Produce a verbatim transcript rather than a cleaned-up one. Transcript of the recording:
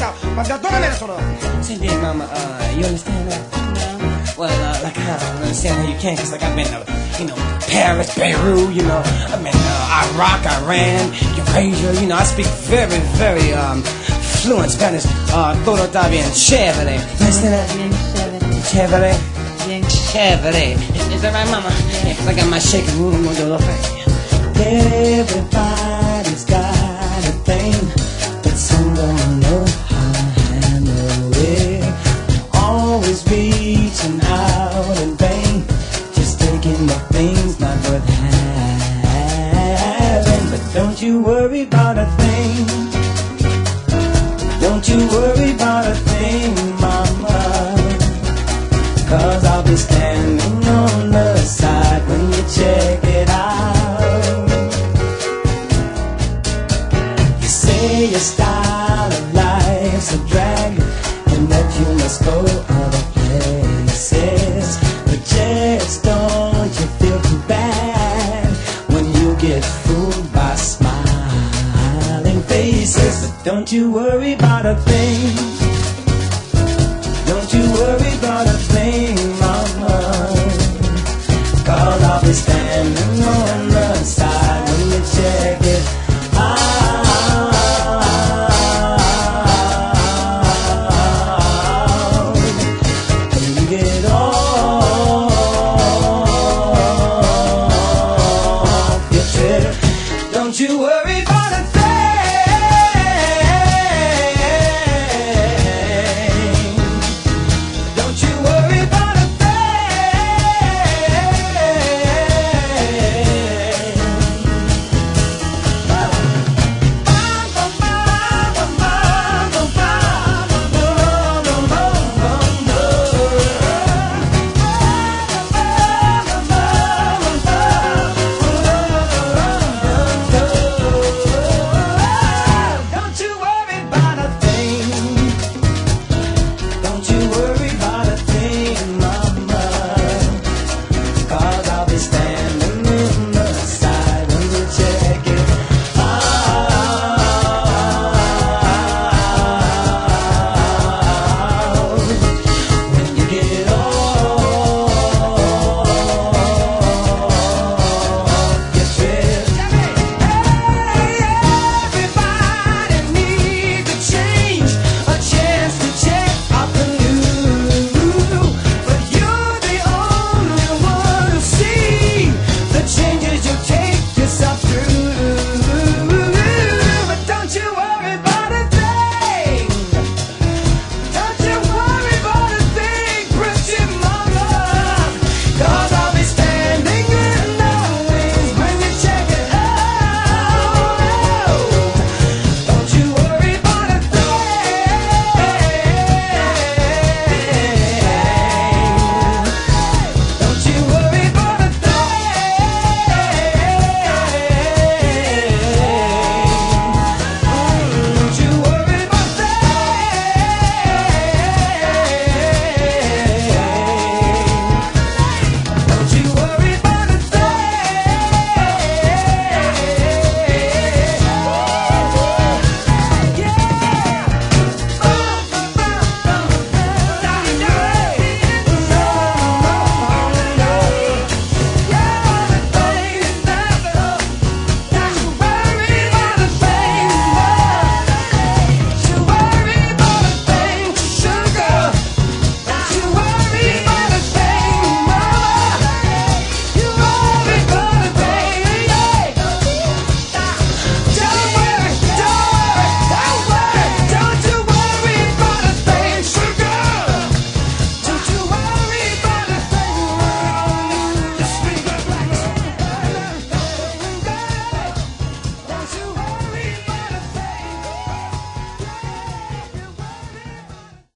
via. Ma perdonami adesso. Senti, Mama, uh, you understand that? No. Well, uh, like, I don't understand how you can, cause like I've been to, you know, Paris, Beirut, you know, I've been to uh, Iraq, Iran, Eurasia, you know, I speak very, very, um, fluent Spanish. Uh, todo está bien chévere. You understand that? Bien chévere. Chévere? Bien Chévere. Is, is that right, Mama? Yeah, cause I got my shaking room, I'm gonna do the thing. Everybody's got a thing, but some don't know how to handle it. Always reaching out in vain, just taking the things not worth having. But don't you worry about a thing. Don't you worry about a thing, Mama, cause I'll be standing on the side when you check it out. You say your style of life's a drag and that you must go other places, but just don't you feel too bad when you get fooled by smiling faces. But don't you worry about a thing.